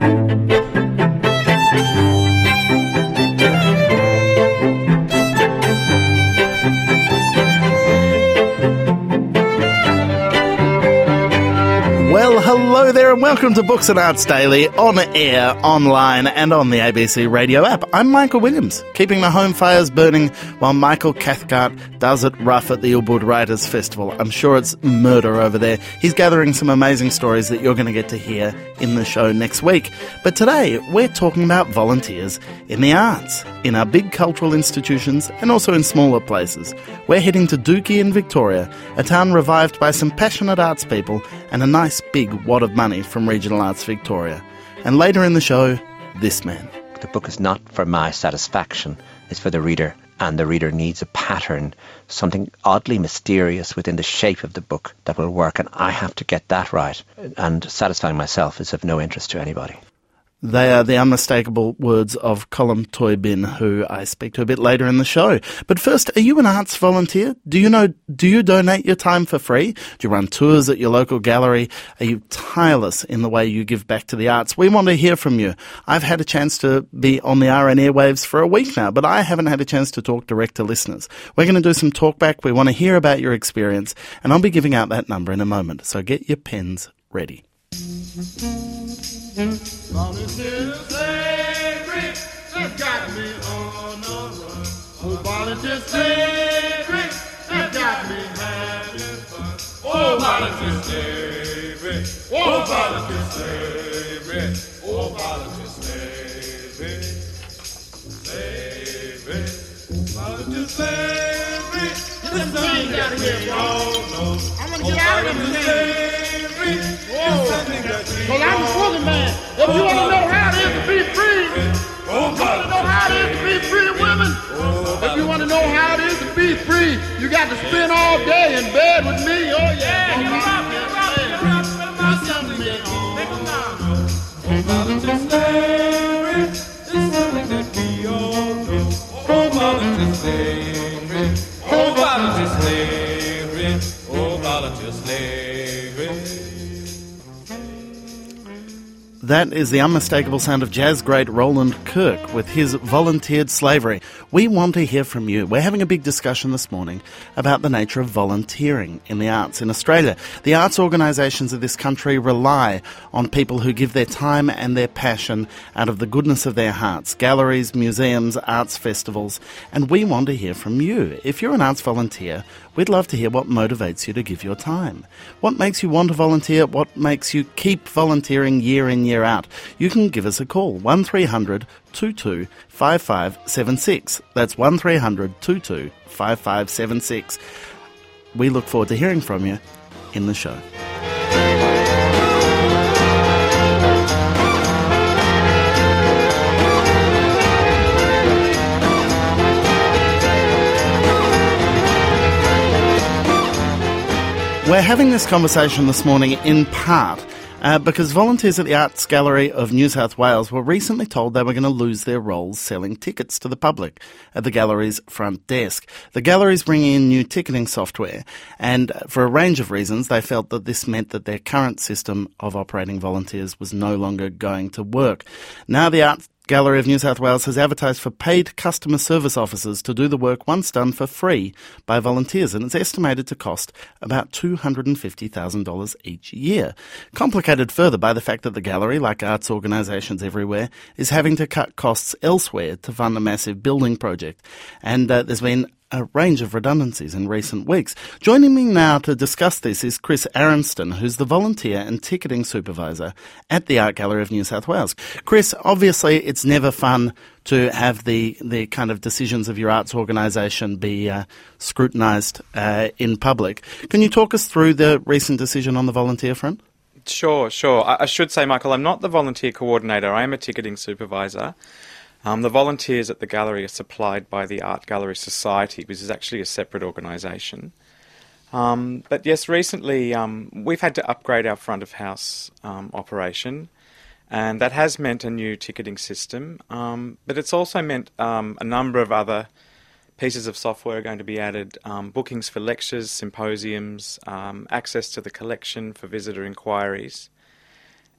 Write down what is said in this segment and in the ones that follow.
Well, hello there and welcome to Books and Arts Daily, on air, online and on the ABC radio app. I'm Michael Williams, keeping the home fires burning while Michael Cathcart does it rough at the Ubud Writers Festival. I'm sure it's murder over there. He's gathering some amazing stories that you're going to get to hear in the show next week. But today, we're talking about volunteers in the arts, in our big cultural institutions and also in smaller places. We're heading to Dookie in Victoria, a town revived by some passionate arts people and a nice big wad of money from Regional Arts Victoria. And later in the show, this man. The book is not for my satisfaction, it's for the reader, and the reader needs a pattern, something oddly mysterious within the shape of the book that will work, and I have to get that right, and satisfying myself is of no interest to anybody. They are the unmistakable words of Colm Toibin, who I speak to a bit later in the show. But first, are you an arts volunteer? Do you donate your time for free? Do you run tours at your local gallery? Are you tireless in the way you give back to the arts? We want to hear from you. I've had a chance to be on the RN airwaves for a week now, but I haven't had a chance to talk direct to listeners. We're going to do some talkback. We want to hear about your experience, and I'll be giving out that number in a moment. So get your pens ready. Volunteer slavery has got me on the run. Oh, volunteer slavery has got me having fun. Oh, volunteer slavery. Oh, volunteer slavery. Oh, volunteer slavery. Slavery. Volunteer slavery. This thing got me on. I'm gonna get out of this slavery. Well, I'm a Southern man. If you want to know how it is to be free, if you want to know how it is to be free, women, if you want to know how it is to be free, you got to spend all day in bed with me. Oh, yeah. Volunteer slavery is something that we all know. Oh, volunteer slavery. Oh, volunteer slavery. Oh, volunteer slavery. That is the unmistakable sound of jazz great Roland Kirk with his Volunteered Slavery. We want to hear from you. We're having a big discussion this morning about the nature of volunteering in the arts in Australia. The arts organisations of this country rely on people who give their time and their passion out of the goodness of their hearts. Galleries, museums, arts festivals. And we want to hear from you. If you're an arts volunteer, we'd love to hear what motivates you to give your time. What makes you want to volunteer? What makes you keep volunteering year in, year out? You can give us a call, 1300 22 5576. That's 1300 22 5576. We look forward to hearing from you in the show. We're having this conversation this morning in part because volunteers at the Arts Gallery of New South Wales were recently told they were going to lose their roles selling tickets to the public at the gallery's front desk. The gallery's bringing in new ticketing software, and for a range of reasons, they felt that this meant that their current system of operating volunteers was no longer going to work. Now the Arts Gallery of New South Wales has advertised for paid customer service officers to do the work once done for free by volunteers, and it's estimated to cost about $250,000 each year. Complicated further by the fact that the gallery, like arts organisations everywhere, is having to cut costs elsewhere to fund a massive building project. And there's been a range of redundancies in recent weeks. Joining me now to discuss this is Chris Arenston, who's the volunteer and ticketing supervisor at the Art Gallery of New South Wales. Chris, obviously it's never fun to have the kind of decisions of your arts organisation be scrutinised in public. Can you talk us through the recent decision on the volunteer front? Sure. I should say, Michael, I'm not the volunteer coordinator. I am a ticketing supervisor. The volunteers at the gallery are supplied by the Art Gallery Society, which is actually a separate organisation. But yes, recently we've had to upgrade our front of house operation, and that has meant a new ticketing system. But it's also meant a number of other pieces of software are going to be added, bookings for lectures, symposiums, access to the collection for visitor inquiries.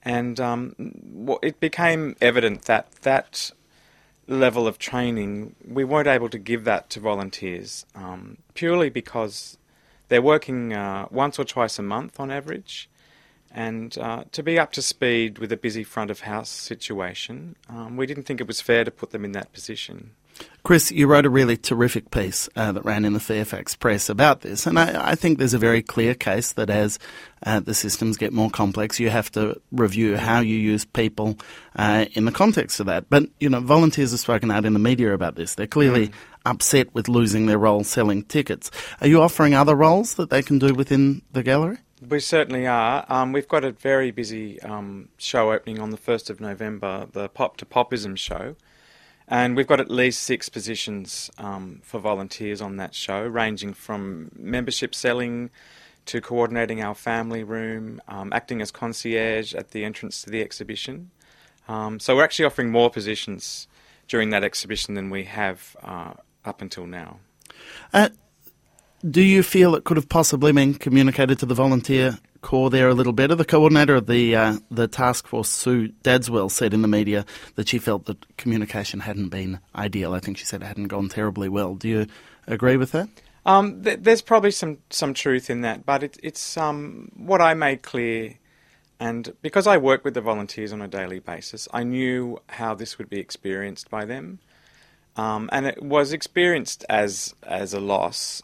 And it became evident that that level of training, we weren't able to give that to volunteers, purely because they're working once or twice a month on average. And to be up to speed with a busy front of house situation, we didn't think it was fair to put them in that position. Chris, you wrote a really terrific piece that ran in the Fairfax Press about this, and I think there's a very clear case that as the systems get more complex, you have to review how you use people in the context of that. But, volunteers have spoken out in the media about this. They're clearly upset with losing their role selling tickets. Are you offering other roles that they can do within the gallery? We certainly are. We've got a very busy show opening on the 1st of November, the Pop to Popism show. And we've got at least 6 positions for volunteers on that show, ranging from membership selling to coordinating our family room, acting as concierge at the entrance to the exhibition. So we're actually offering more positions during that exhibition than we have up until now. Do you feel it could have possibly been communicated to the volunteer corps there a little better? The coordinator of the task force, Sue Dadswell, said in the media that she felt that communication hadn't been ideal. I think she said it hadn't gone terribly well. Do you agree with that? There's probably some truth in that, but it's what I made clear, and because I work with the volunteers on a daily basis, I knew how this would be experienced by them. And it was experienced as a loss,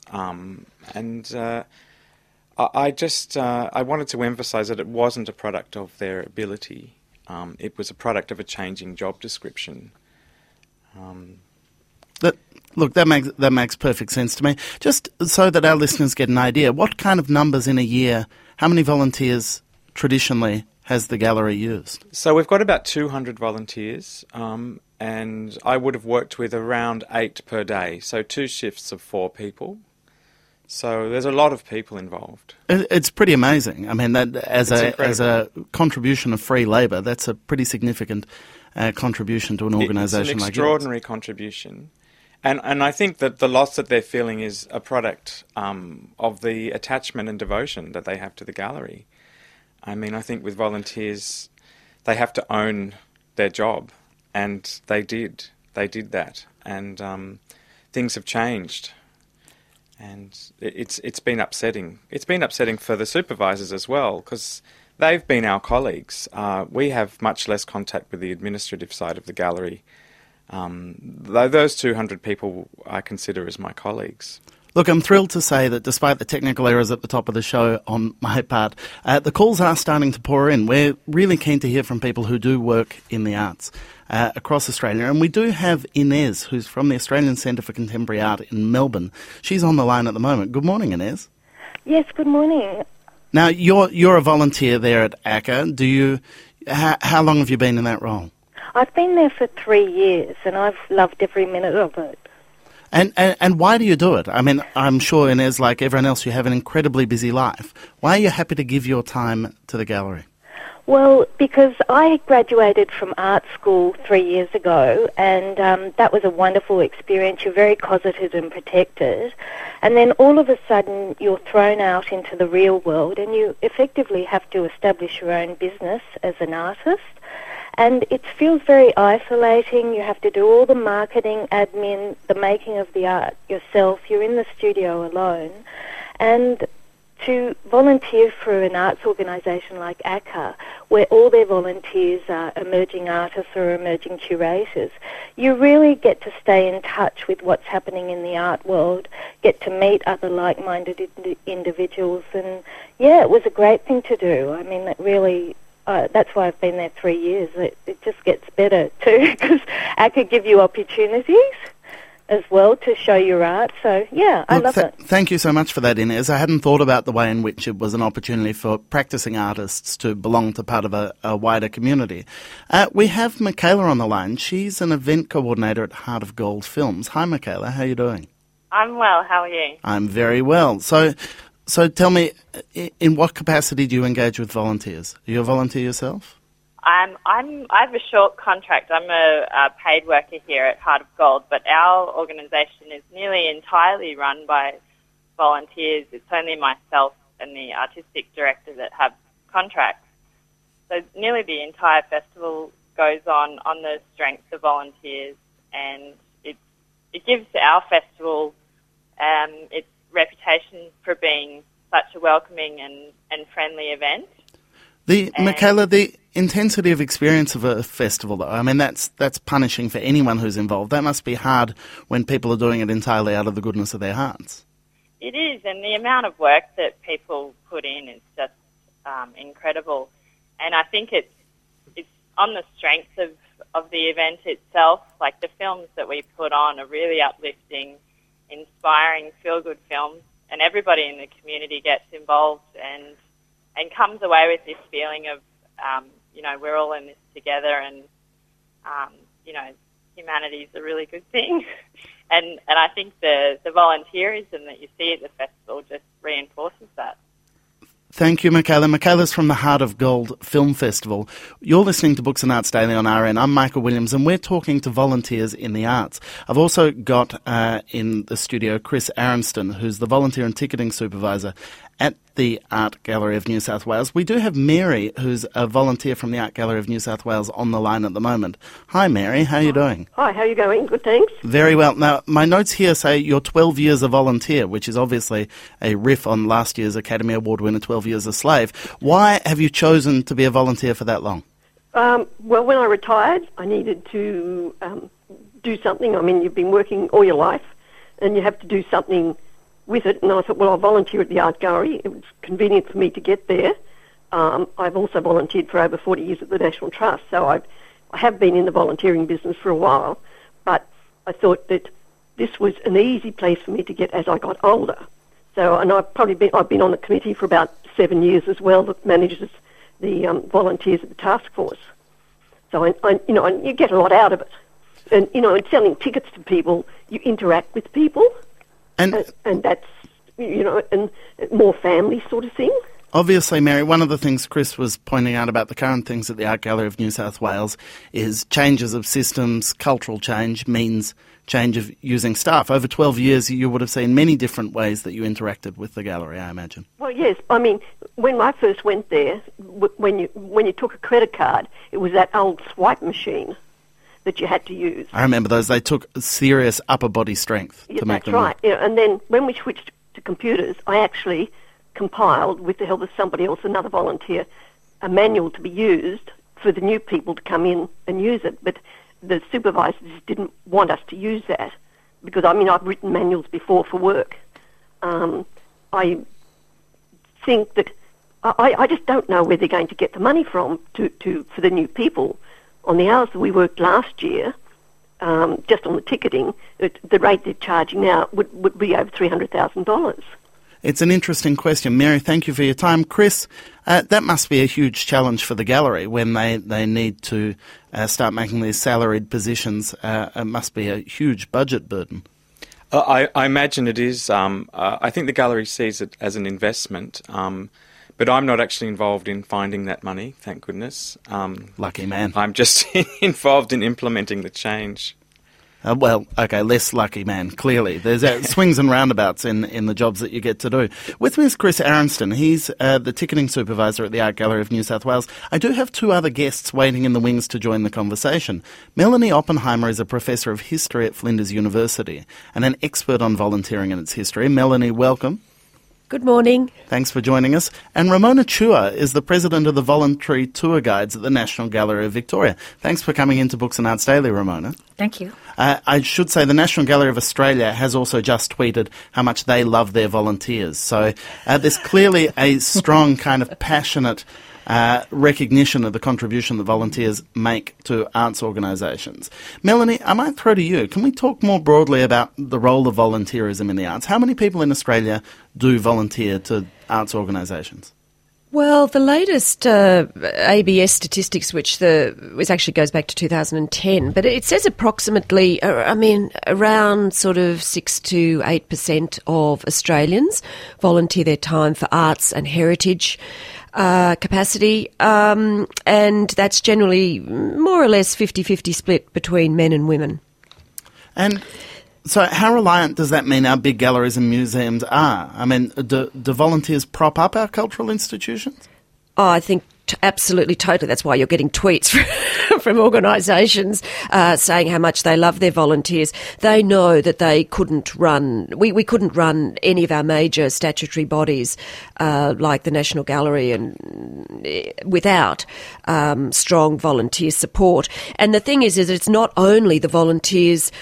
I wanted to emphasise that it wasn't a product of their ability. It was a product of a changing job description. That makes perfect sense to me. Just so that our listeners get an idea, what kind of numbers in a year, how many volunteers traditionally has the gallery used? So we've got about 200 volunteers, and I would have worked with around 8 per day, so 2 shifts of 4 people. So there's a lot of people involved. It's pretty amazing. I mean, that as a contribution of free labour, that's a pretty significant contribution to an organisation like yours. It's an extraordinary contribution. And I think that the loss that they're feeling is a product of the attachment and devotion that they have to the gallery. I mean, I think with volunteers, they have to own their job, and they did. They did that, and things have changed. And it's been upsetting. It's been upsetting for the supervisors as well, because they've been our colleagues. We have much less contact with the administrative side of the gallery. Though those 200 people I consider as my colleagues. Look, I'm thrilled to say that despite the technical errors at the top of the show on my part, the calls are starting to pour in. We're really keen to hear from people who do work in the arts across Australia. And we do have Inez, who's from the Australian Centre for Contemporary Art in Melbourne. She's on the line at the moment. Good morning, Inez. Yes, good morning. Now, you're a volunteer there at ACCA. How long have you been in that role? I've been there for 3 years, and I've loved every minute of it. And why do you do it? I mean, I'm sure, Inez, like everyone else, you have an incredibly busy life. Why are you happy to give your time to the gallery? Well, because I graduated from art school 3 years ago, and that was a wonderful experience. You're very cosseted and protected. And then all of a sudden, you're thrown out into the real world, and you effectively have to establish your own business as an artist. And it feels very isolating. You have to do all the marketing, admin, the making of the art yourself. You're in the studio alone. And to volunteer for an arts organisation like ACCA, where all their volunteers are emerging artists or emerging curators, you really get to stay in touch with what's happening in the art world, get to meet other like-minded individuals. And, yeah, it was a great thing to do. I mean, it really... that's why I've been there 3 years. It just gets better too, because I could give you opportunities as well to show your art. So, yeah, I love it. Thank you so much for that, Inez. I hadn't thought about the way in which it was an opportunity for practising artists to belong to part of a wider community. We have Michaela on the line. She's an event coordinator at Heart of Gold Films. Hi, Michaela. How are you doing? I'm well. How are you? I'm very well. So tell me, in what capacity do you engage with volunteers? Are you a volunteer yourself? I have a short contract. I'm a paid worker here at Heart of Gold, but our organisation is nearly entirely run by volunteers. It's only myself and the artistic director that have contracts. So nearly the entire festival goes on the strength of volunteers, and it gives our festival its reputation for being such a welcoming and friendly event. Michaela, the intensity of experience of a festival, though, I mean, that's punishing for anyone who's involved. That must be hard when people are doing it entirely out of the goodness of their hearts. It is, and the amount of work that people put in is just incredible. And I think it's on the strength of the event itself. Like, the films that we put on are really uplifting, inspiring, feel-good films, and everybody in the community gets involved and comes away with this feeling of, we're all in this together, and, humanity is a really good thing. and I think the volunteerism that you see at the festival just reinforces that. Thank you, Michaela. Michaela's from the Heart of Gold Film Festival. You're listening to Books and Arts Daily on RN. I'm Michael Williams, and we're talking to volunteers in the arts. I've also got in the studio Chris Arenston, who's the volunteer and ticketing supervisor at the Art Gallery of New South Wales. We do have Mary, who's a volunteer from the Art Gallery of New South Wales, on the line at the moment. Hi, Mary. How are you doing? Hi, how are you going? Good, thanks. Very well. Now, my notes here say you're 12 years a volunteer, which is obviously a riff on last year's Academy Award winner, 12 Years a Slave. Why have you chosen to be a volunteer for that long? Well, when I retired, I needed to do something. I mean, you've been working all your life, and you have to do something with it, and I thought, well, I'll volunteer at the Art Gallery. It was convenient for me to get there. I've also volunteered for over 40 years at the National Trust, so I have been in the volunteering business for a while, but I thought that this was an easy place for me to get as I got older. So, and I've been on the committee for about 7 years as well that manages the volunteers at the task force. So, and you get a lot out of it. And, in selling tickets to people, you interact with people. And that's, and more family sort of thing. Obviously, Mary, one of the things Chris was pointing out about the current things at the Art Gallery of New South Wales is changes of systems, cultural change means change of using staff. Over 12 years, you would have seen many different ways that you interacted with the gallery, I imagine. Well, yes. I mean, when I first went there, when you took a credit card, it was that old swipe machine that you had to use. I remember those. They took serious upper body strength to make them work. That's right. Yeah, and then when we switched to computers, I actually compiled, with the help of somebody else, another volunteer, a manual to be used for the new people to come in and use it. But the supervisors didn't want us to use that because, I've written manuals before for work. I think that I just don't know where they're going to get the money from for the new people. On the hours that we worked last year, just on the ticketing, the rate they're charging now would be over $300,000. It's an interesting question. Mary, thank you for your time. Chris, that must be a huge challenge for the gallery when they need to start making these salaried positions. It must be a huge budget burden. I imagine it is. I think the gallery sees it as an investment. But I'm not actually involved in finding that money, thank goodness. Lucky man. I'm just involved in implementing the change. Less lucky man, clearly. There's swings and roundabouts in the jobs that you get to do. With me is Chris Arenston. He's the ticketing supervisor at the Art Gallery of New South Wales. I do have two other guests waiting in the wings to join the conversation. Melanie Oppenheimer is a professor of history at Flinders University and an expert on volunteering and its history. Melanie, welcome. Good morning. Thanks for joining us. And Ramona Chua is the president of the Voluntary Tour Guides at the National Gallery of Victoria. Thanks for coming into Books and Arts Daily, Ramona. Thank you. I should say the National Gallery of Australia has also just tweeted how much they love their volunteers. So there's clearly a strong kind of passionate recognition of the contribution that volunteers make to arts organisations. Melanie, I might throw to you. Can we talk more broadly about the role of volunteerism in the arts? How many people in Australia do volunteer to arts organisations? Well, the latest ABS statistics, which actually goes back to 2010, but it says approximately, around sort of 6 to 8% of Australians volunteer their time for arts and heritage capacity, and that's generally more or less 50-50 split between men and women. And so how reliant does that mean our big galleries and museums are? I mean, do volunteers prop up our cultural institutions? Oh, I think Absolutely, totally. That's why you're getting tweets from organisations saying how much they love their volunteers. They know that they couldn't run, we couldn't run any of our major statutory bodies like the National Gallery and without strong volunteer support. And the thing is it's not only the volunteers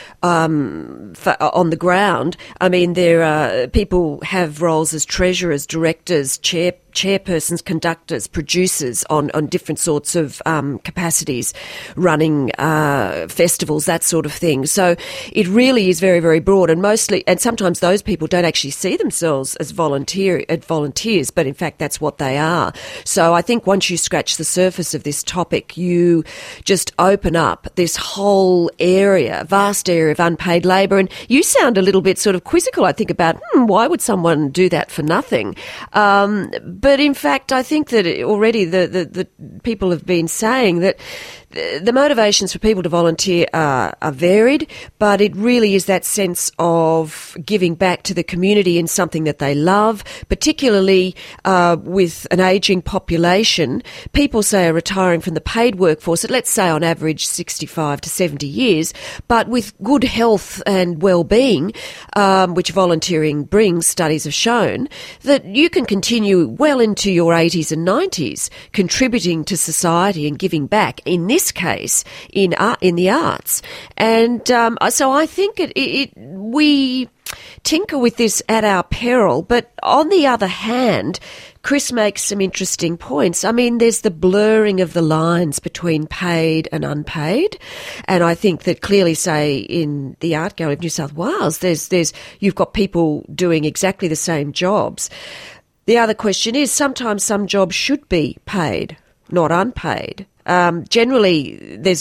on the ground. I mean, there are people have roles as treasurers, directors, chairpersons, conductors, producers on different sorts of capacities, running festivals, that sort of thing. So it really is very, very broad, and sometimes those people don't actually see themselves as volunteers, but in fact that's what they are. So I think once you scratch the surface of this topic, you just open up this whole area, vast area of unpaid labour. And you sound a little bit sort of quizzical, I think, about why would someone do that for nothing? But in fact, I think that already the people have been saying that the motivations for people to volunteer are varied, but it really is that sense of giving back to the community in something that they love, particularly with an ageing population. People say are retiring from the paid workforce at, let's say, on average 65 to 70 years, but with good health and well-being, which volunteering brings, studies have shown, that you can continue well into your 80s and 90s contributing to society and giving back, in this case, in the arts. And so I think we tinker with this at our peril. But on the other hand, Chris makes some interesting points. I mean, there's the blurring of the lines between paid and unpaid. And I think that clearly, say, in the Art Gallery of New South Wales, you've got people doing exactly the same jobs. The other question is, sometimes some jobs should be paid, not unpaid. Generally,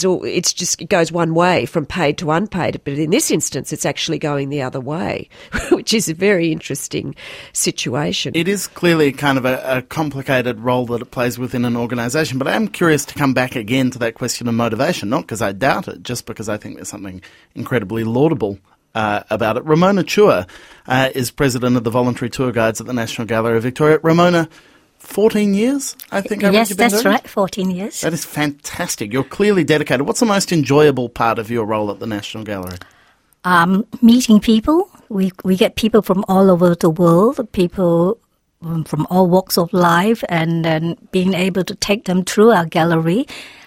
it goes one way from paid to unpaid, but in this instance, it's actually going the other way, which is a very interesting situation. It is clearly kind of a complicated role that it plays within an organisation, but I am curious to come back again to that question of motivation, not because I doubt it, just because I think there's something incredibly laudable about it. Ramona Chua is president of the Voluntary Tour Guides at the National Gallery of Victoria. Ramona, 14 years, I think. Yes, that's right, 14 years. That is fantastic. You're clearly dedicated. What's the most enjoyable part of your role at the National Gallery? Meeting people. We get people from all over the world, people from all walks of life, and then being able to take them through our gallery,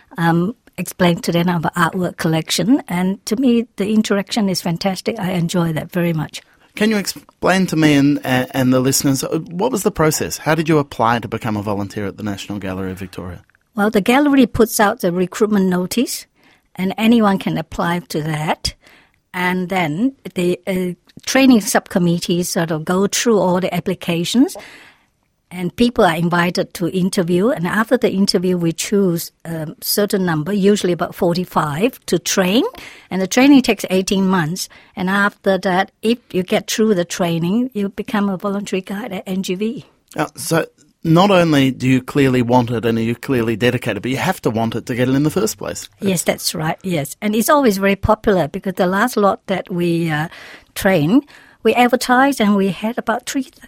explain to them our artwork collection. And to me, the interaction is fantastic. I enjoy that very much. Can you explain to me and the listeners, what was the process? How did you apply to become a volunteer at the National Gallery of Victoria? Well, the gallery puts out the recruitment notice, and anyone can apply to that. And then the training subcommittees sort of go through all the applications, and people are invited to interview. And after the interview, we choose a certain number, usually about 45, to train. And the training takes 18 months. And after that, if you get through the training, you become a voluntary guide at NGV. So not only do you clearly want it and are you clearly dedicated, but you have to want it to get it in the first place. Yes, that's right, yes. And it's always very popular because the last lot that we train, we advertised and we had about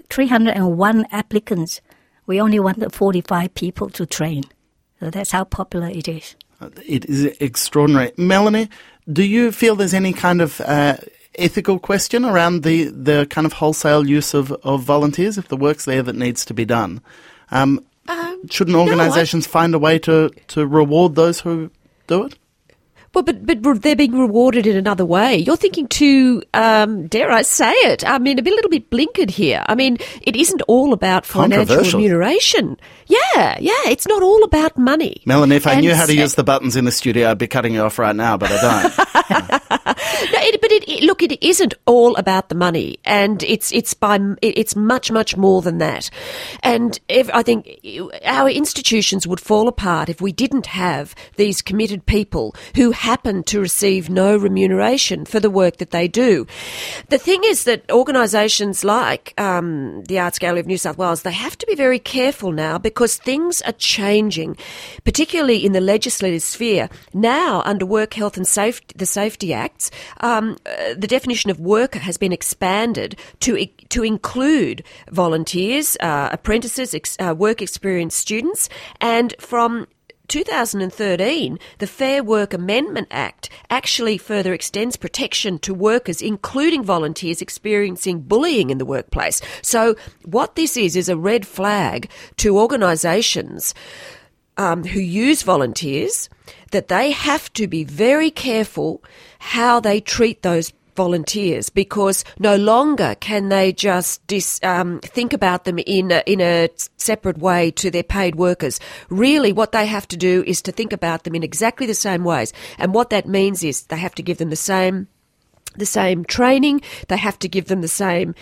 301 applicants. We only wanted 45 people to train. So that's how popular it is. It is extraordinary. Melanie, do you feel there's any kind of ethical question around the kind of wholesale use of volunteers? If the work's there that needs to be done, shouldn't organisations find a way to reward those who do it? Well, but they're being rewarded in another way. You're thinking too, dare I say it, I mean, a little bit blinkered here. I mean, it isn't all about financial remuneration. Yeah, it's not all about money. Melanie, if I knew how to use the buttons in the studio, I'd be cutting you off right now, but I don't. Look, it isn't all about the money, and it's much, much more than that. And I think our institutions would fall apart if we didn't have these committed people who happen to receive no remuneration for the work that they do. The thing is that organisations like the Arts Gallery of New South Wales, they have to be very careful now because things are changing, particularly in the legislative sphere. Now, under Work Health and Safety, the Safety Acts, the definition of worker has been expanded to include volunteers, apprentices, work experience students, and from 2013, the Fair Work Amendment Act actually further extends protection to workers, including volunteers experiencing bullying in the workplace. So what this is a red flag to organisations who use volunteers, that they have to be very careful how they treat those volunteers, because no longer can they just think about them in a separate way to their paid workers. Really, what they have to do is to think about them in exactly the same ways. And what that means is they have to give them the same training, they have to give them the same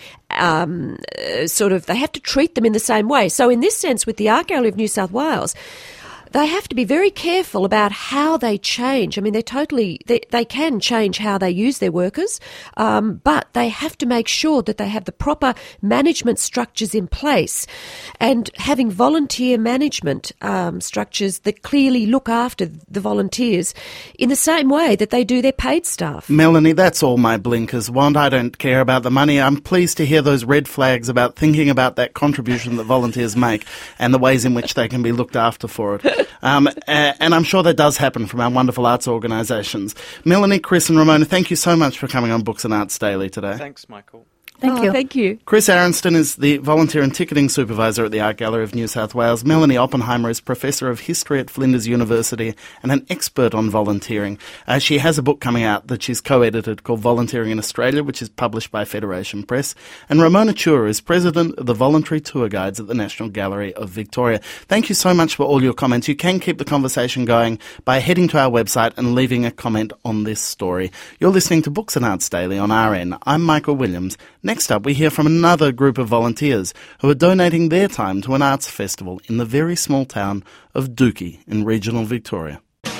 they have to treat them in the same way. So in this sense, with the Art Gallery of New South Wales, they have to be very careful about how they change. I mean, they can change how they use their workers, but they have to make sure that they have the proper management structures in place, and having volunteer management structures that clearly look after the volunteers in the same way that they do their paid staff. Melanie, that's all my blinkers want. I don't care about the money. I'm pleased to hear those red flags about thinking about that contribution that volunteers make and the ways in which they can be looked after for it. And I'm sure that does happen from our wonderful arts organisations. Melanie, Chris and Ramona, thank you so much for coming on Books and Arts Daily today. Thanks, Michael. Thank you. Chris Aronston is the Volunteer and Ticketing Supervisor at the Art Gallery of New South Wales. Melanie Oppenheimer is Professor of History at Flinders University and an expert on volunteering. She has a book coming out that she's co-edited called Volunteering in Australia, which is published by Federation Press. And Ramona Chua is President of the Voluntary Tour Guides at the National Gallery of Victoria. Thank you so much for all your comments. You can keep the conversation going by heading to our website and leaving a comment on this story. You're listening to Books and Arts Daily on RN. I'm Michael Williams. Next up, we hear from another group of volunteers who are donating their time to an arts festival in the very small town of Dookie in regional Victoria. Well,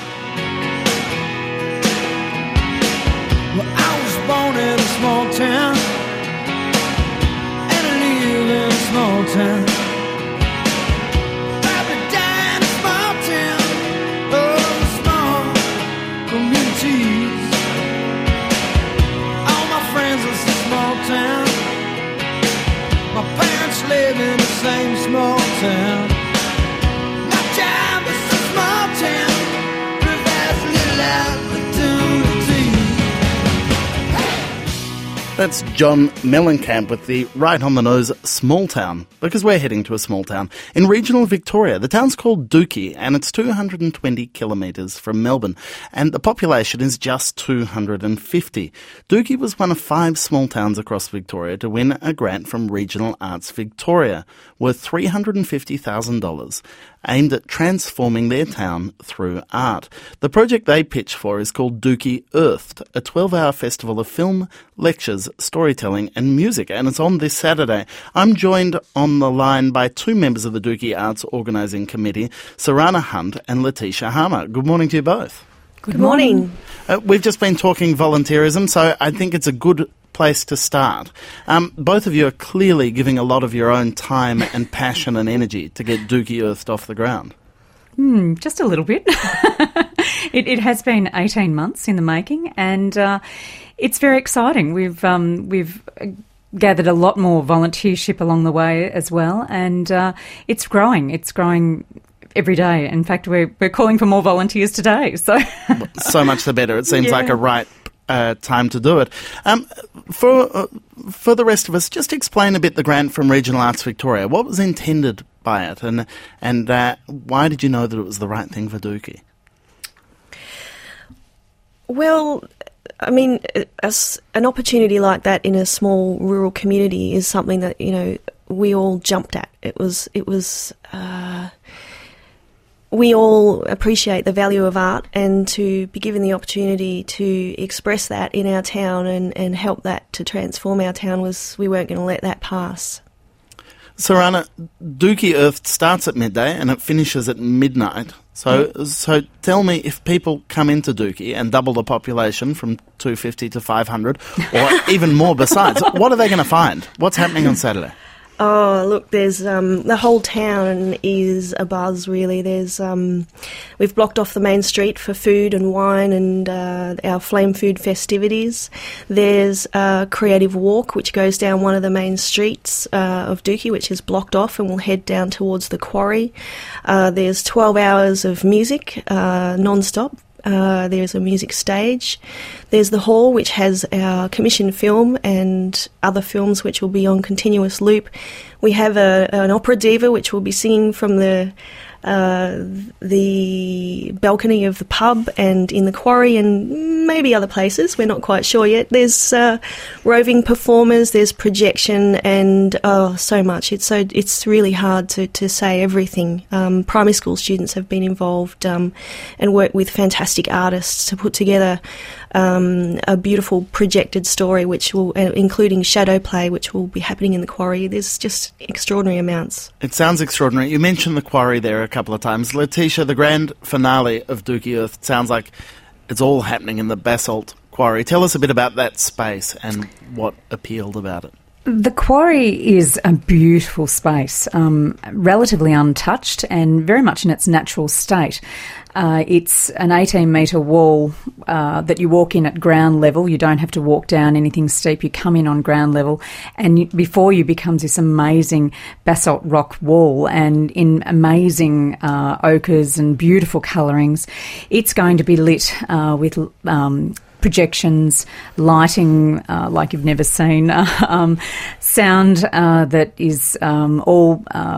I was born in a small town, and I live in a small town. Probably died in a small town, small communities. All my friends live in a small town. My parents live in the same small town. My job is a small town, provides little opportunity. That's John Mellencamp with the right-on-the-nose small town, because we're heading to a small town. In regional Victoria, the town's called Dookie, and it's 220 kilometres from Melbourne, and the population is just 250. Dookie was one of 5 small towns across Victoria to win a grant from Regional Arts Victoria, worth $350,000, aimed at transforming their town through art. The project they pitched for is called Dookie Earthed, a 12-hour festival of film, lectures, storytelling and music, and it's on this Saturday. I'm joined on the line by 2 members of the Dookie Arts Organising Committee, Sarana Hunt and Letitia Harmer. Good morning to you both. Good morning. We've just been talking volunteerism, so I think it's a good place to start. Both of you are clearly giving a lot of your own time and passion and energy to get Dookie Earthed off the ground. Just a little bit. It has been 18 months in the making, and it's very exciting. We've gathered a lot more volunteership along the way as well, and it's growing. It's growing every day. In fact, we're calling for more volunteers today. So much the better. It seems like a right time to do it. For the rest of us, just explain a bit the grant from Regional Arts Victoria. What was intended by it, and why did you know that it was the right thing for Dookie? Well, I mean, an opportunity like that in a small rural community is something that, you know, we all jumped at. We all appreciate the value of art, and to be given the opportunity to express that in our town and help that to transform our town, we weren't going to let that pass. Sarana, Dookie Earthed starts at midday and it finishes at midnight. So tell me, if people come into Dookie and double the population from 250 to 500, or even more besides, what are they going to find? What's happening on Saturday? Oh, look, there's the whole town is abuzz, really. There's we've blocked off the main street for food and wine and our flame food festivities. There's a creative walk which goes down one of the main streets of Dookie, which is blocked off, and we'll head down towards the quarry. There's 12 hours of music non-stop. There's a music stage. There's the hall, which has our commissioned film and other films which will be on continuous loop. We have an opera diva which will be singing from the balcony of the pub and in the quarry and maybe other places. We're not quite sure yet. There's roving performers, there's projection, and so much. It's really hard to say everything. Primary school students have been involved and worked with fantastic artists to put together a beautiful projected story, which will, including shadow play, which will be happening in the quarry. There's just extraordinary amounts. It sounds extraordinary. You mentioned the quarry there a couple of times. Letitia, the grand finale of Dookie Earth sounds like it's all happening in the basalt quarry. Tell us a bit about that space and what appealed about it. The quarry is a beautiful space, relatively untouched and very much in its natural state. It's an 18-metre wall that you walk in at ground level. You don't have to walk down anything steep. You come in on ground level, and before you becomes this amazing basalt rock wall and in amazing ochres and beautiful colourings. It's going to be lit with projections, lighting like you've never seen, sound that is all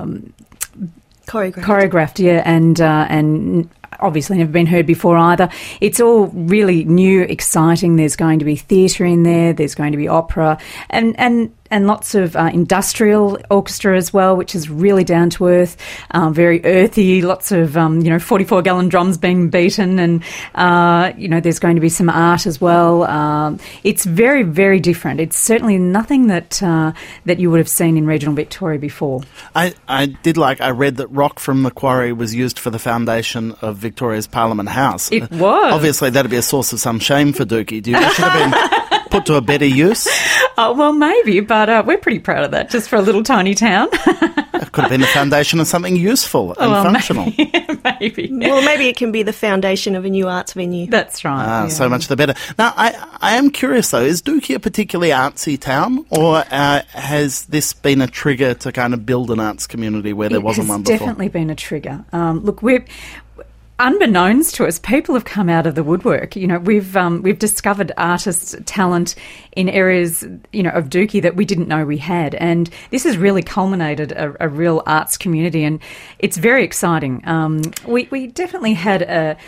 choreographed, yeah, and obviously never been heard before either. It's all really new, exciting. There's going to be theatre in there. There's going to be opera and lots of industrial orchestra as well, which is really down to earth, very earthy. Lots of 44-gallon drums being beaten, and there's going to be some art as well. It's very, very different. It's certainly nothing that you would have seen in regional Victoria before. I read that rock from the quarry was used for the foundation of Victoria's Parliament House. It was. Obviously, that'd be a source of some shame for Dookie. Do you think it should have been put to a better use? Oh, well, maybe, but we're pretty proud of that, just for a little tiny town. It could have been the foundation of something useful and functional. Maybe. Well, maybe it can be the foundation of a new arts venue. That's right. So much the better. Now, I am curious, though, is Dookie a particularly artsy town, or has this been a trigger to kind of build an arts community where there wasn't one before? It's definitely been a trigger. Look, unbeknownst to us, people have come out of the woodwork. We've discovered artists' talent in areas, of Dookie that we didn't know we had, and this has really culminated a real arts community, and it's very exciting. We definitely had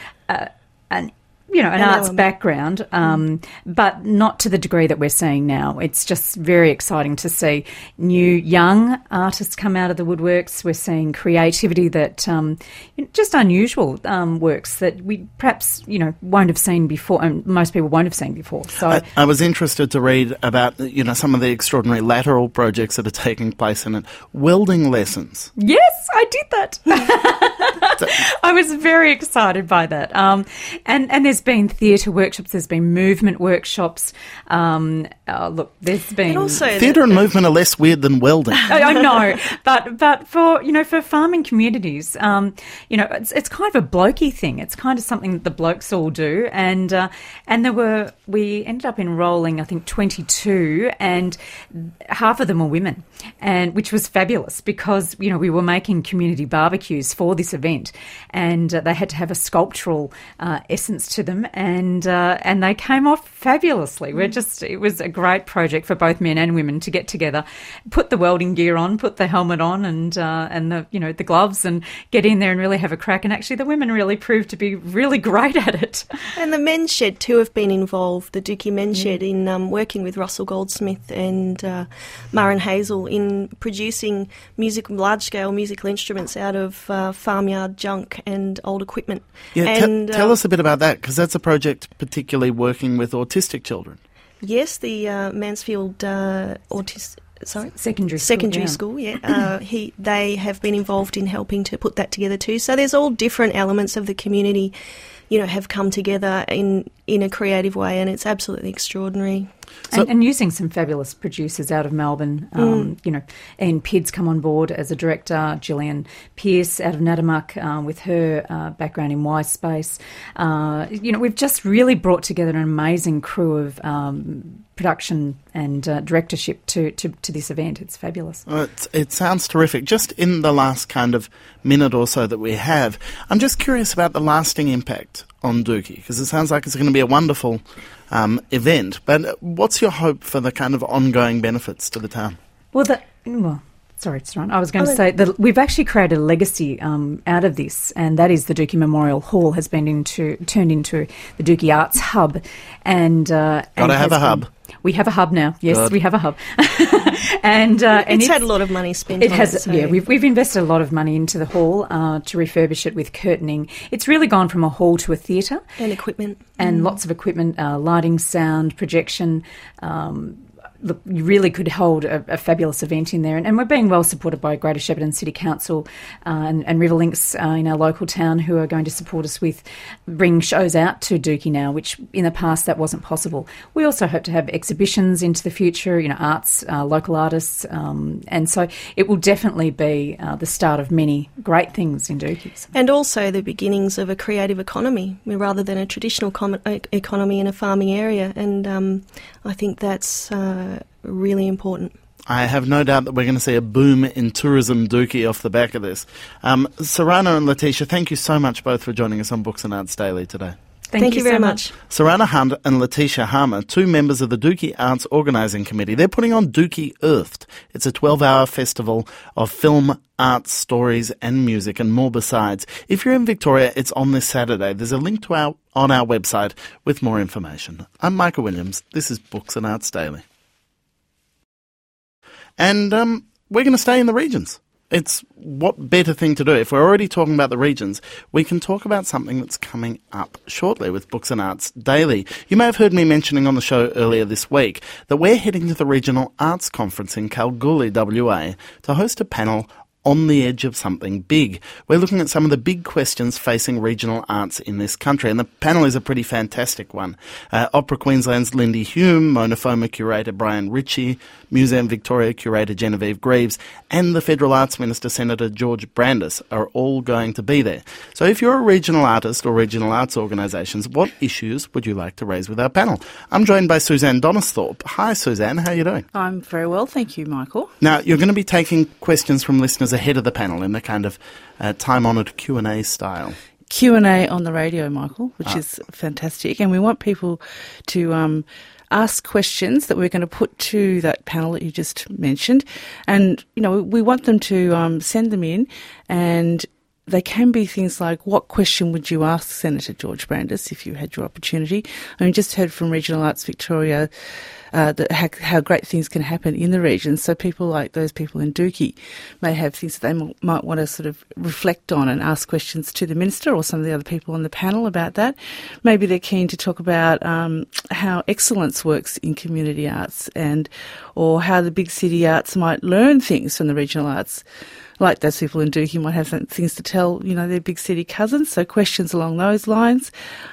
an arts background, but not to the degree that we're seeing now. It's just very exciting to see new young artists come out of the woodworks. We're seeing creativity that just unusual works that we perhaps won't have seen before, and most people won't have seen before. So I was interested to read about some of the extraordinary lateral projects that are taking place in it. Welding lessons. Yes, I did that. I was very excited by that. And there's been theatre workshops, there's been movement workshops. There's been theatre and movement are less weird than welding. I know, but for farming communities, it's kind of a blokey thing. It's kind of something that the blokes all do, and we ended up enrolling, I think, 22, and half of them were women, and which was fabulous because we were making community barbecues for this event, and they had to have a sculptural essence to them, and they came off fabulously. It was a great project for both men and women to get together, put the welding gear on, put the helmet on, and the gloves, and get in there and really have a crack. And actually, the women really proved to be really great at it. And the men's shed too have been involved. The Dookie Men's Shed in working with Russell Goldsmith and Maren Hazel in producing large-scale musical instruments out of farmyard junk and old equipment. Yeah, tell us a bit about that, because that's a project particularly working with autistic children. Yes, the Mansfield Secondary School. They have been involved in helping to put that together too. So there's all different elements of the community, have come together in in a creative way, and it's absolutely extraordinary. And using some fabulous producers out of Melbourne. You know, Ian Pidd's come on board as a director, Gillian Pearce out of Nadamuck with her background in Y Space. You know, we've just really brought together an amazing crew of production and directorship to this event. It's fabulous. It sounds terrific. Just in the last kind of minute or so that we have, I'm just curious about the lasting impact on Dookie, because it sounds like it's going to be a wonderful event. But what's your hope for the kind of ongoing benefits to the town? Sorry, Saran. I was going to say that we've actually created a legacy out of this, and that is the Dookie Memorial Hall has been turned into the Dookie Arts Hub. Gotta have a hub. We have a hub now. Yes, Good. We have a hub. and it's had a lot of money spent on it. Yeah, we've invested a lot of money into the hall to refurbish it with curtaining. It's really gone from a hall to a theatre. And equipment. And lots of equipment, lighting, sound, projection. Look, you really could hold a fabulous event in there. And we're being well supported by Greater Shepparton City Council and Riverlinks in our local town, who are going to support us with bringing shows out to Dookie now, which in the past that wasn't possible. We also hope to have exhibitions into the future, you know, arts, local artists. And so it will definitely be the start of many great things in Dookie. And also the beginnings of a creative economy rather than a traditional economy in a farming area. And I think that's really important. I have no doubt that we're going to see a boom in tourism Dookie off the back of this. Sarana and Letitia, thank you so much both for joining us on Books and Arts Daily today. Thank you very much. Sarana Hunt and Letitia Harmer, two members of the Dookie Arts Organising Committee. They're putting on Dookie Earthed. It's a 12-hour festival of film, arts, stories and music and more besides. If you're in Victoria, it's on this Saturday. There's a link on our website with more information. I'm Michael Williams. This is Books and Arts Daily. And we're going to stay in the regions. It's what better thing to do? If we're already talking about the regions, we can talk about something that's coming up shortly with Books and Arts Daily. You may have heard me mentioning on the show earlier this week that we're heading to the Regional Arts Conference in Kalgoorlie, WA, to host a panel on the edge of something big. We're looking at some of the big questions facing regional arts in this country, and the panel is a pretty fantastic one. Opera Queensland's Lindy Hume, Monofoma curator Brian Ritchie, Museum Victoria curator Genevieve Greaves, and the Federal Arts Minister Senator George Brandis are all going to be there. So if you're a regional artist or regional arts organisations, what issues would you like to raise with our panel? I'm joined by Suzanne Donisthorpe. Hi Suzanne, how are you doing? I'm very well, thank you, Michael. Now, you're going to be taking questions from listeners ahead of the panel in the kind of time-honoured Q&A style. Q&A on the radio, Michael, which is fantastic. And we want people to ask questions that we're going to put to that panel that you just mentioned. And, you know, we want them to send them in, and they can be things like, what question would you ask Senator George Brandis if you had your opportunity? I mean, just heard from Regional Arts Victoria how great things can happen in the region. So people like those people in Dookie may have things that they might want to sort of reflect on and ask questions to the Minister or some of the other people on the panel about that. Maybe they're keen to talk about how excellence works in community arts or how the big city arts might learn things from the regional arts. Like those people in Dookie might have things to tell, you know, their big city cousins, so questions along those lines.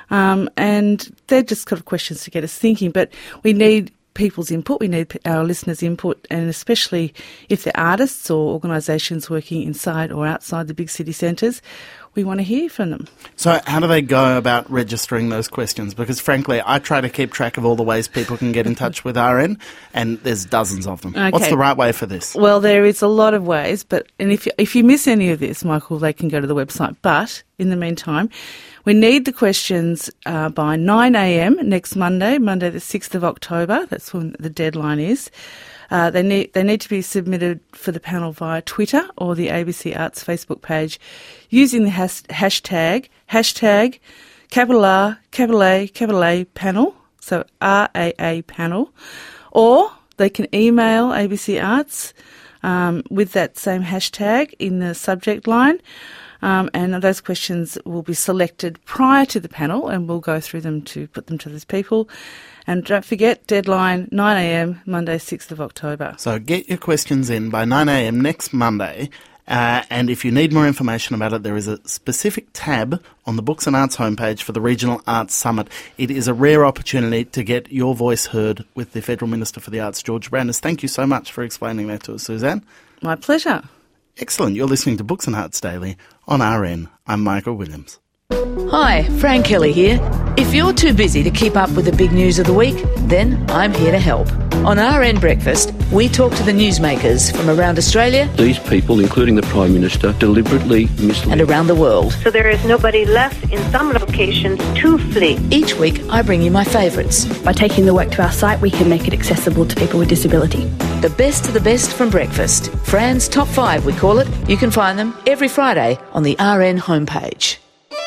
And they're just kind of questions to get us thinking. But we need people's input, we need our listeners' input, and especially if they're artists or organisations working inside or outside the big city centres, we want to hear from them. So how do they go about registering those questions? Because frankly, I try to keep track of all the ways people can get in touch with RN, and there's dozens of them. Okay. What's the right way for this? Well, there is a lot of ways, and if you miss any of this, Michael, they can go to the website. But in the meantime, we need the questions by 9 a.m. next Monday the 6th of October. That's when the deadline is. They need to be submitted for the panel via Twitter or the ABC Arts Facebook page using the hashtag capital R, capital A panel, so RAA panel, or they can email ABC Arts with that same hashtag in the subject line. And those questions will be selected prior to the panel, and we'll go through them to put them to these people. And don't forget, deadline 9 a.m, Monday 6th of October. So get your questions in by 9 a.m. next Monday, And if you need more information about it, there is a specific tab on the Books and Arts homepage for the Regional Arts Summit. It is a rare opportunity to get your voice heard with the Federal Minister for the Arts, George Brandis. Thank you so much for explaining that to us, Suzanne. My pleasure. Excellent. You're listening to Books and Arts Daily on RN. I'm Michael Williams. Hi, Fran Kelly here. If you're too busy to keep up with the big news of the week, then I'm here to help. On RN Breakfast, we talk to the newsmakers from around Australia. These people, including the Prime Minister, deliberately mislead. And around the world. So there is nobody left in some locations to flee. Each week, I bring you my favourites. By taking the work to our site, we can make it accessible to people with disability. The best of the best from breakfast. Fran's Top 5, we call it. You can find them every Friday on the RN homepage.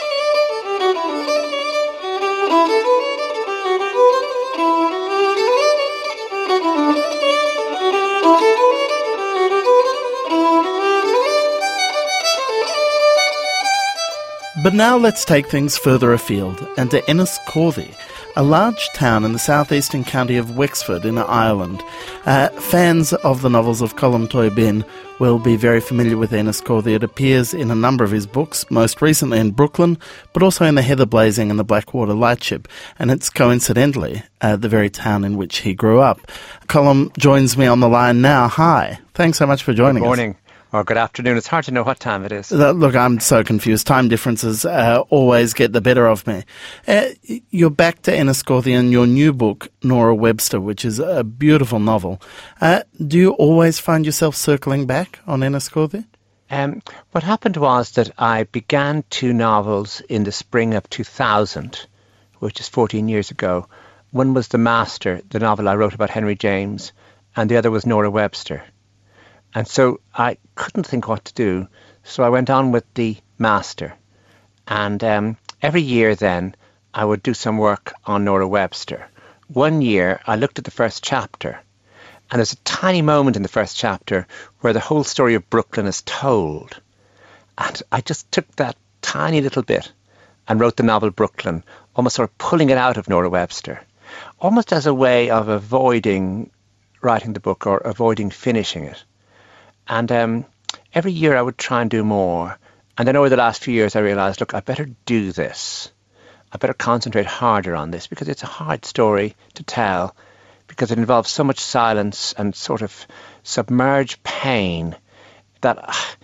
But now let's take things further afield and to Enniscorthy, a large town in the southeastern county of Wexford in Ireland. Fans of the novels of Colm Tóibín will be very familiar with Enniscorthy. It appears in a number of his books, most recently in Brooklyn, but also in The Heather Blazing and The Blackwater Lightship, and it's coincidentally the very town in which he grew up. Colm joins me on the line now. Hi. Thanks so much for joining us. Good morning. Or good afternoon. It's hard to know what time it is. Look, I'm so confused. Time differences always get the better of me. You're back to Enniscorthy in your new book, Nora Webster, which is a beautiful novel. Do you always find yourself circling back on Enniscorthy? What happened was that I began 2 novels in the spring of 2000, which is 14 years ago. One was The Master, the novel I wrote about Henry James, and the other was Nora Webster. And so I couldn't think what to do, so I went on with The Master. And every year then, I would do some work on Nora Webster. One year, I looked at the first chapter, and there's a tiny moment in the first chapter where the whole story of Brooklyn is told. And I just took that tiny little bit and wrote the novel Brooklyn, almost sort of pulling it out of Nora Webster, almost as a way of avoiding writing the book or avoiding finishing it. And every year I would try and do more. And then over the last few years I realised, look, I better do this. I better concentrate harder on this because it's a hard story to tell, because it involves so much silence and sort of submerged pain that,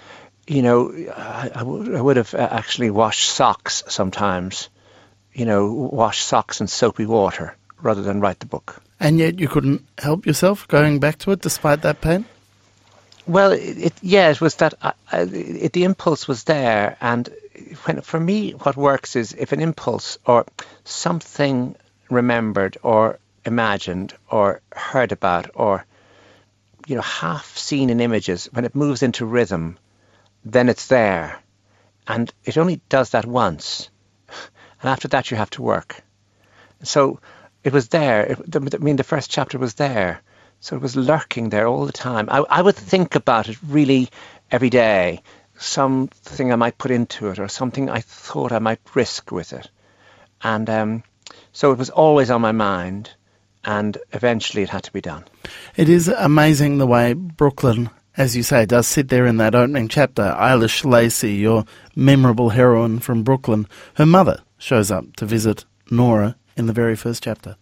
I would have actually washed socks sometimes, wash socks in soapy water rather than write the book. And yet you couldn't help yourself going back to it despite that pain? Well, it was that the impulse was there, and for me, what works is if an impulse or something remembered or imagined or heard about or half seen in images, when it moves into rhythm, then it's there, and it only does that once, and after that you have to work. So it was there. The first chapter was there. So it was lurking there all the time. I would think about it really every day, something I might put into it or something I thought I might risk with it. And so it was always on my mind, and eventually it had to be done. It is amazing the way Brooklyn, as you say, does sit there in that opening chapter. Eilish Lacey, your memorable heroine from Brooklyn, her mother shows up to visit Nora in the very first chapter.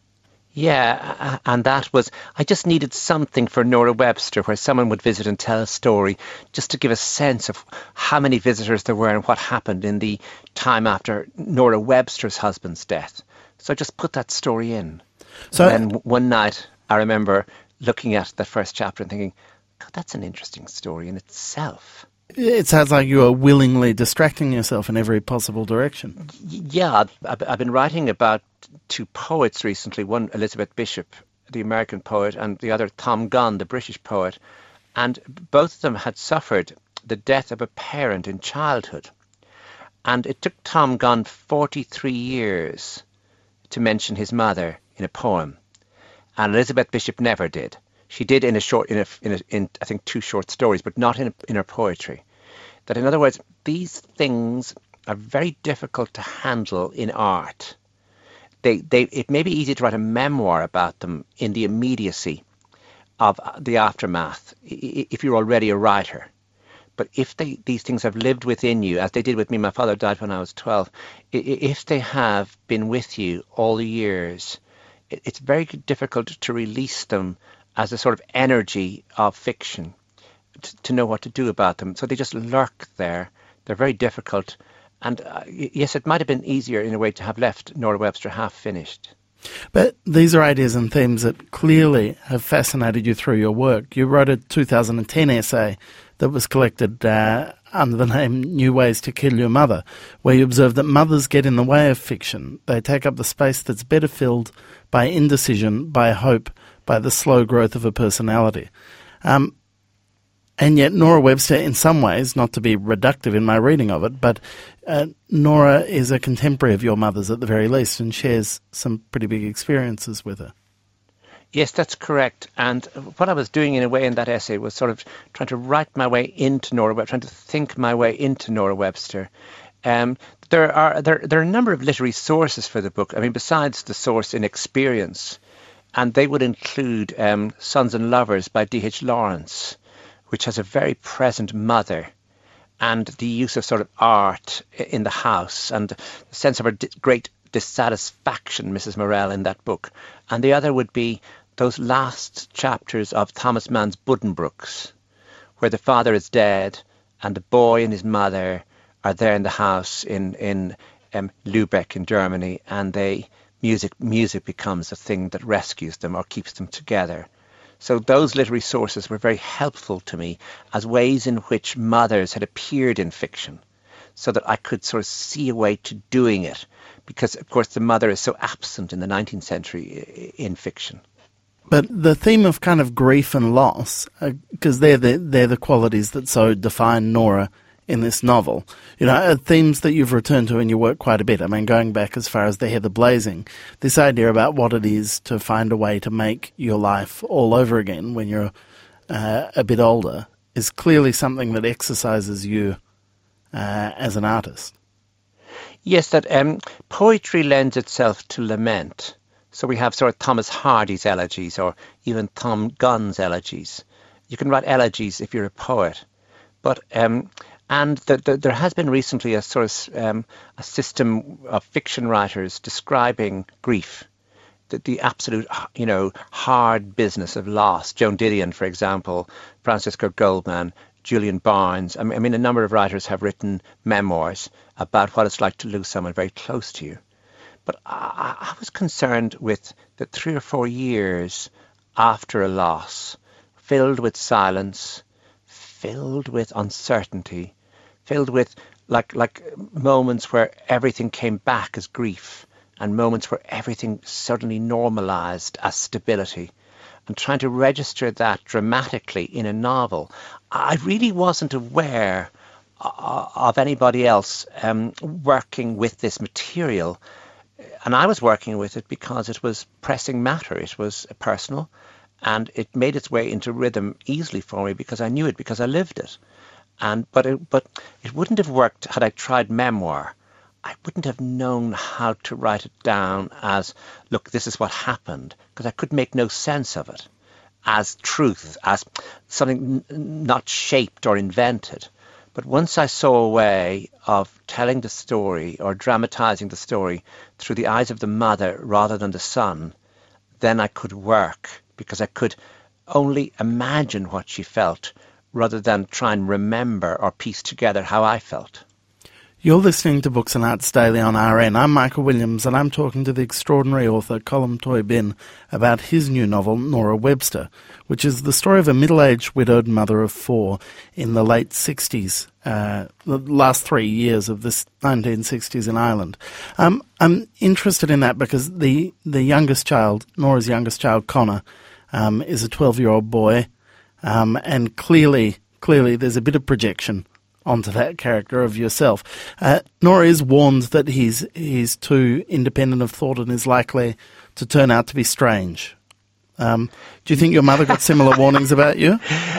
Yeah, and that was, I just needed something for Nora Webster where someone would visit and tell a story, just to give a sense of how many visitors there were and what happened in the time after Nora Webster's husband's death. So I just put that story in. So then one night I remember looking at that first chapter and thinking, God, that's an interesting story in itself. It sounds like you are willingly distracting yourself in every possible direction. Yeah, I've been writing about 2 poets recently, one Elizabeth Bishop, the American poet, and the other Tom Gunn, the British poet. And both of them had suffered the death of a parent in childhood. And it took Tom Gunn 43 years to mention his mother in a poem. And Elizabeth Bishop never did. She did in I think 2 short stories, but not in her poetry. That in other words, these things are very difficult to handle in art. It may be easy to write a memoir about them in the immediacy of the aftermath, if you're already a writer. But if these things have lived within you, as they did with me, my father died when I was 12, if they have been with you all the years, it's very difficult to release them as a sort of energy of fiction, to know what to do about them. So they just lurk there. They're very difficult. And yes, it might have been easier in a way to have left Nora Webster half finished. But these are ideas and themes that clearly have fascinated you through your work. You wrote a 2010 essay that was collected under the name New Ways to Kill Your Mother, where you observe that mothers get in the way of fiction. They take up the space that's better filled by indecision, by hope, by the slow growth of a personality. And yet Nora Webster, in some ways, not to be reductive in my reading of it, but Nora is a contemporary of your mother's at the very least and shares some pretty big experiences with her. Yes, that's correct. And what I was doing in a way in that essay was sort of trying to write my way into Nora Webster, trying to think my way into Nora Webster. There are a number of literary sources for the book. I mean, besides the source in experience, and they would include Sons and Lovers by D.H. Lawrence, which has a very present mother, and the use of sort of art in the house, and the sense of her great dissatisfaction, Mrs. Morell, in that book. And the other would be those last chapters of Thomas Mann's Buddenbrooks, where the father is dead, and the boy and his mother are there in the house in Lübeck in Germany, and music becomes a thing that rescues them or keeps them together. So those literary sources were very helpful to me as ways in which mothers had appeared in fiction, so that I could sort of see a way to doing it, because, of course, the mother is so absent in the 19th century in fiction. But the theme of kind of grief and loss, because they're the qualities that so define Nora in this novel, you know, are themes that you've returned to in your work quite a bit. I mean, going back as far as The Heather Blazing, this idea about what it is to find a way to make your life all over again when you're a bit older is clearly something that exercises you as an artist. Yes, that poetry lends itself to lament. So we have sort of Thomas Hardy's elegies, or even Tom Gunn's elegies. You can write elegies if you're a poet. But and there has been recently a sort of a system of fiction writers describing grief, the absolute, you know, hard business of loss. Joan Didion, for example, Francisco Goldman, Julian Barnes. I mean, a number of writers have written memoirs about what it's like to lose someone very close to you. But I was concerned with the 3 or 4 years after a loss, filled with silence, filled with uncertainty, filled with like moments where everything came back as grief, and moments where everything suddenly normalized as stability, and trying to register that dramatically in a novel. I really wasn't aware of anybody else working with this material, and I was working with it because it was pressing matter. It was personal, and it made its way into rhythm easily for me because I knew it, because I lived it. But it wouldn't have worked had I tried memoir. I wouldn't have known how to write it down as, look, this is what happened, because I could make no sense of it as truth, as something not shaped or invented. But once I saw a way of telling the story or dramatizing the story through the eyes of the mother rather than the son, then I could work, because I could only imagine what she felt rather than try and remember or piece together how I felt. You're listening to Books and Arts Daily on RN. I'm Michael Williams, and I'm talking to the extraordinary author Colm Tóibín about his new novel, Nora Webster, which is the story of a middle-aged widowed mother of 4 in the late 60s, the last 3 years of this 1960s in Ireland. I'm interested in that because the youngest child, Nora's youngest child, Connor, is a 12-year-old boy, and clearly there's a bit of projection onto that character of yourself. Nora is warned that he's too independent of thought and is likely to turn out to be strange. Do you think your mother got similar warnings about you?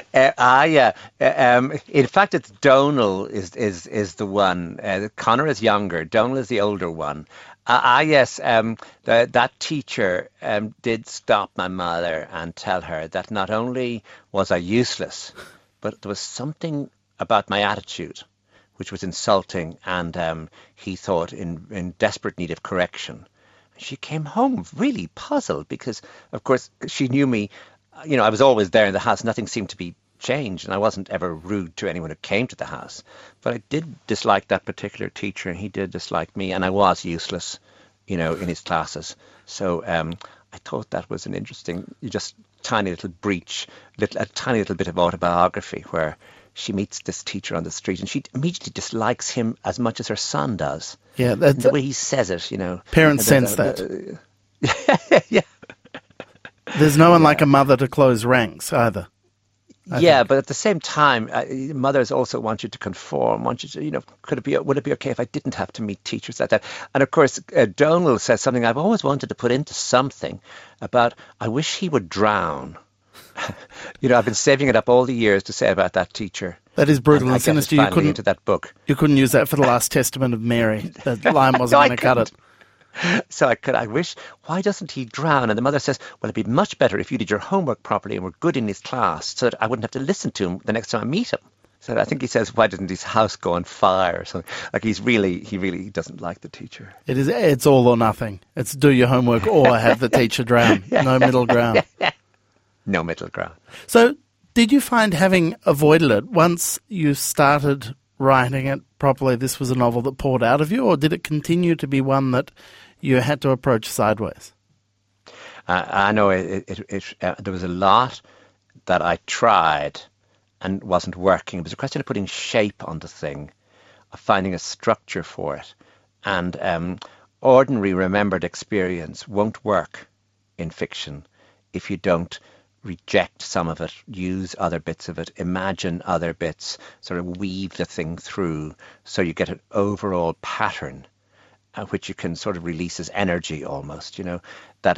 Yeah. In fact, it's Donal is the one. Connor is younger. Donal is the older one. Yes. That teacher did stop my mother and tell her that not only was I useless, but there was something about my attitude, which was insulting and he thought in desperate need of correction. She came home really puzzled because, of course, she knew me. You know, I was always there in the house. Nothing seemed to be changed, and I wasn't ever rude to anyone who came to the house. But I did dislike that particular teacher, and he did dislike me, and I was useless, you know, in his classes. So I thought that was an interesting, just tiny little breach, a tiny little bit of autobiography where she meets this teacher on the street, and she immediately dislikes him as much as her son does. Yeah, the way he says it, you know. Parents sense that. Yeah. There's no one like a mother to close ranks either. I think. But at the same time, mothers also want you to conform, want you to, you know, would it be okay if I didn't have to meet teachers like that? And of course, Donal says something I've always wanted to put into something about, I wish he would drown. You know, I've been saving it up all the years to say about that teacher. That is brutal and sinister. You couldn't into that book. You couldn't use that for the Last Testament of Mary. That line wasn't going to cut it. So I wish, why doesn't he drown? And the mother says, well, it'd be much better if you did your homework properly and were good in his class so that I wouldn't have to listen to him the next time I meet him. So I think he says, why doesn't his house go on fire or something? Like he really doesn't like the teacher. It's all or nothing. It's do your homework or have the teacher drown. No middle ground. No middle ground. So did you find, having avoided it, once you started writing it properly, this was a novel that poured out of you, or did it continue to be one that you had to approach sideways? I know there was a lot that I tried and wasn't working. It was a question of putting shape on the thing, of finding a structure for it. And ordinary remembered experience won't work in fiction if you don't reject some of it, use other bits of it, imagine other bits, sort of weave the thing through so you get an overall pattern which you can sort of release as energy almost, you know,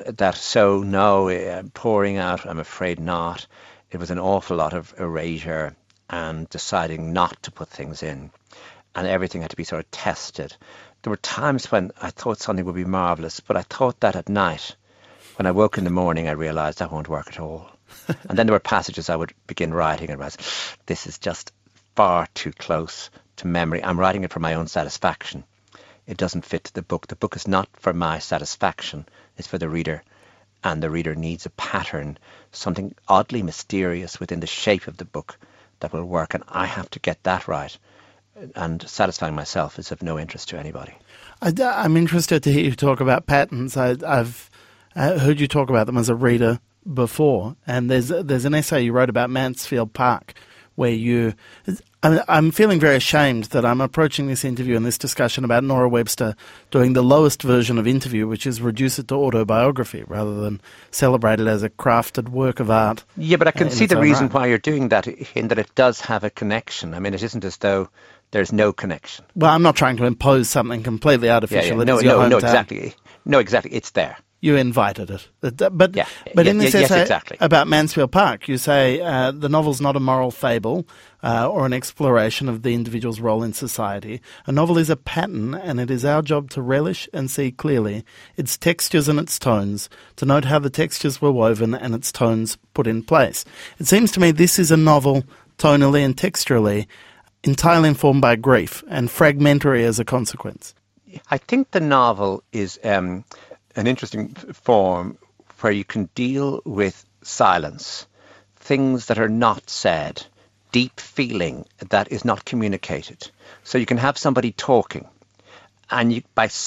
pouring out, I'm afraid not. It was an awful lot of erasure and deciding not to put things in, and everything had to be sort of tested. There were times when I thought something would be marvellous, but I thought that at night. When I woke in the morning, I realised that won't work at all. And then there were passages I would begin writing and realize, this is just far too close to memory. I'm writing it for my own satisfaction. It doesn't fit the book. The book is not for my satisfaction. It's for the reader. And the reader needs a pattern, something oddly mysterious within the shape of the book that will work. And I have to get that right. And satisfying myself is of no interest to anybody. I'm interested to hear you talk about patterns. I've heard you talk about them as a reader before, and there's an essay you wrote about Mansfield Park where I'm feeling very ashamed that I'm approaching this interview and this discussion about Nora Webster doing the lowest version of interview, which is reduce it to autobiography rather than celebrate it as a crafted work of art. Yeah, but I can see the reason why you're doing that, in that it does have a connection. I mean, it isn't as though there's no connection. Well, I'm not trying to impose something completely artificial. Yeah. No, exactly. No, exactly. It's there. You invited it. But in this essay about Mansfield Park, you say the novel's not a moral fable or an exploration of the individual's role in society. A novel is a pattern, and it is our job to relish and see clearly its textures and its tones, to note how the textures were woven and its tones put in place. It seems to me this is a novel, tonally and texturally, entirely informed by grief and fragmentary as a consequence. I think the novel is an interesting form where you can deal with silence, things that are not said, deep feeling that is not communicated. So you can have somebody talking, and you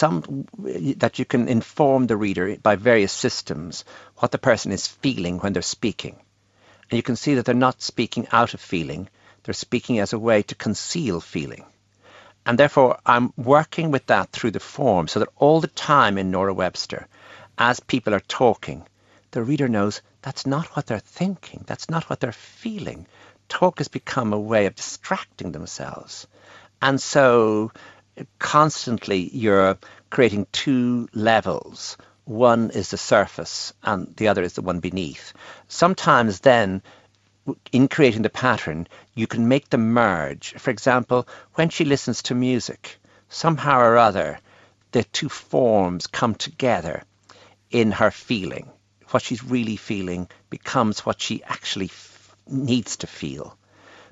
can inform the reader by various systems what the person is feeling when they're speaking. And you can see that they're not speaking out of feeling, they're speaking as a way to conceal feeling. And therefore, I'm working with that through the form so that all the time in Nora Webster, as people are talking, the reader knows that's not what they're thinking, that's not what they're feeling. Talk has become a way of distracting themselves. And so constantly you're creating two levels. One is the surface and the other is the one beneath. Sometimes then, in creating the pattern, you can make them merge. For example, when she listens to music, somehow or other, the two forms come together in her feeling. What she's really feeling becomes what she actually needs to feel.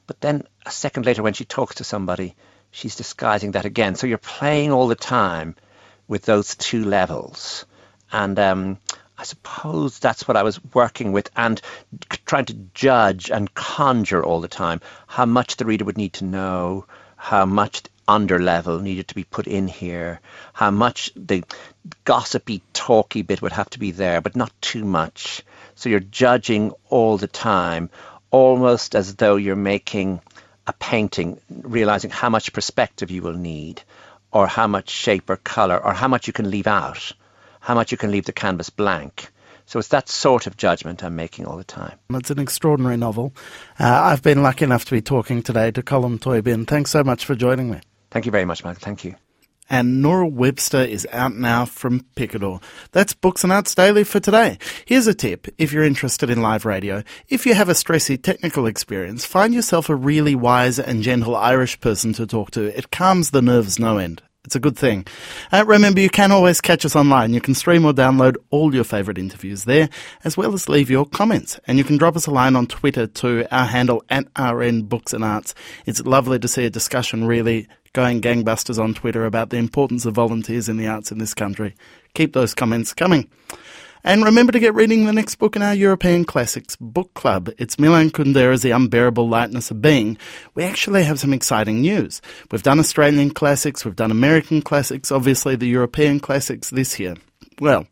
But then a second later when she talks to somebody, she's disguising that again. So you're playing all the time with those two levels. And I suppose that's what I was working with, and trying to judge and conjure all the time how much the reader would need to know, how much under level needed to be put in here, how much the gossipy, talky bit would have to be there, but not too much. So you're judging all the time, almost as though you're making a painting, realizing how much perspective you will need, or how much shape or color, or how much you can leave out, how much you can leave the canvas blank. So it's that sort of judgment I'm making all the time. It's an extraordinary novel. I've been lucky enough to be talking today to Colm Tóibín. Thanks so much for joining me. Thank you very much, Michael. Thank you. And Nora Webster is out now from Picador. That's Books and Arts Daily for today. Here's a tip if you're interested in live radio. If you have a stressy technical experience, find yourself a really wise and gentle Irish person to talk to. It calms the nerves no end. It's a good thing. Remember, you can always catch us online. You can stream or download all your favourite interviews there, as well as leave your comments. And you can drop us a line on Twitter to our handle @RNBooksandArts. It's lovely to see a discussion really going gangbusters on Twitter about the importance of volunteers in the arts in this country. Keep those comments coming. And remember to get reading the next book in our European Classics Book Club. It's Milan Kundera's The Unbearable Lightness of Being. We actually have some exciting news. We've done Australian classics, we've done American classics, obviously the European classics this year. Well,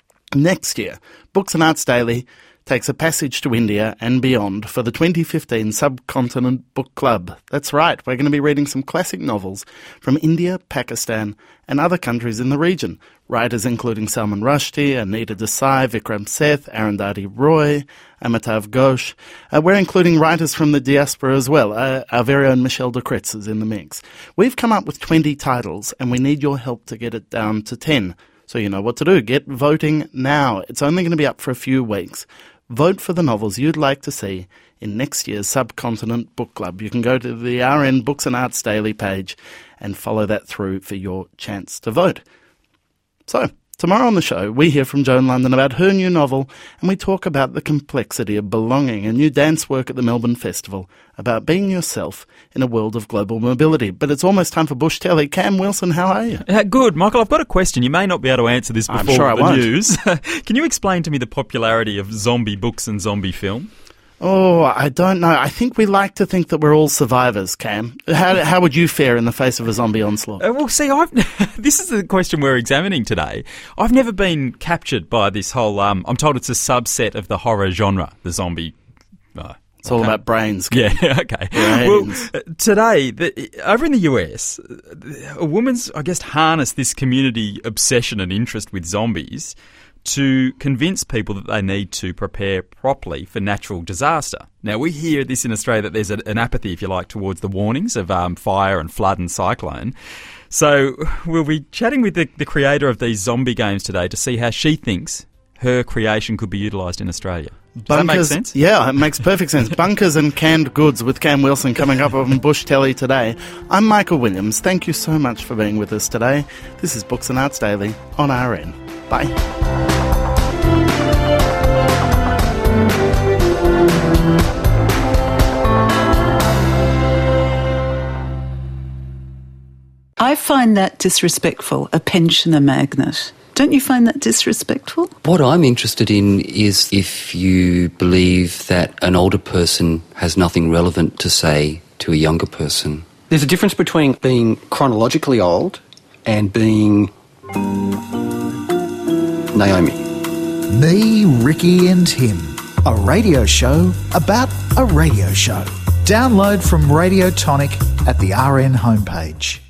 next year, Books and Arts Daily takes a passage to India and beyond for the 2015 Subcontinent Book Club. That's right, we're going to be reading some classic novels from India, Pakistan and other countries in the region. Writers including Salman Rushdie, Anita Desai, Vikram Seth, Arundhati Roy, Amitav Ghosh. We're including writers from the diaspora as well. Our very own Michelle de Kretz is in the mix. We've come up with 20 titles and we need your help to get it down to 10. So you know what to do. Get voting now. It's only going to be up for a few weeks. Vote for the novels you'd like to see in next year's Subcontinent Book Club. You can go to the RN Books and Arts Daily page and follow that through for your chance to vote. So, tomorrow on the show, we hear from Joan London about her new novel, and we talk about the complexity of belonging, a new dance work at the Melbourne Festival, about being yourself in a world of global mobility. But it's almost time for Bush Telly. Cam Wilson, how are you? Good. Michael, I've got a question. You may not be able to answer this before the news. Can you explain to me the popularity of zombie books and zombie film? Oh, I don't know. I think we like to think that we're all survivors, Cam. How would you fare in the face of a zombie onslaught? Well, see, this is the question we're examining today. I've never been captured by this whole, I'm told it's a subset of the horror genre, the zombie. It's all about brains. Cam. Yeah, okay. Brains. Well, today, over in the US, a woman's, I guess, harnessed this community obsession and interest with zombies to convince people that they need to prepare properly for natural disaster. Now, we hear this in Australia that there's an apathy, if you like, towards the warnings of fire and flood and cyclone. So we'll be chatting with the creator of these zombie games today to see how she thinks her creation could be utilised in Australia. Does that make sense? Yeah, it makes perfect sense. Bunkers and canned goods with Cam Wilson coming up on Bush Telly today. I'm Michael Williams. Thank you so much for being with us today. This is Books and Arts Daily on RN. Bye. I find that disrespectful, a pensioner magnet. Don't you find that disrespectful? What I'm interested in is if you believe that an older person has nothing relevant to say to a younger person. There's a difference between being chronologically old and being Naomi. Me, Ricky and Tim. A radio show about a radio show. Download from Radio Tonic at the RN homepage.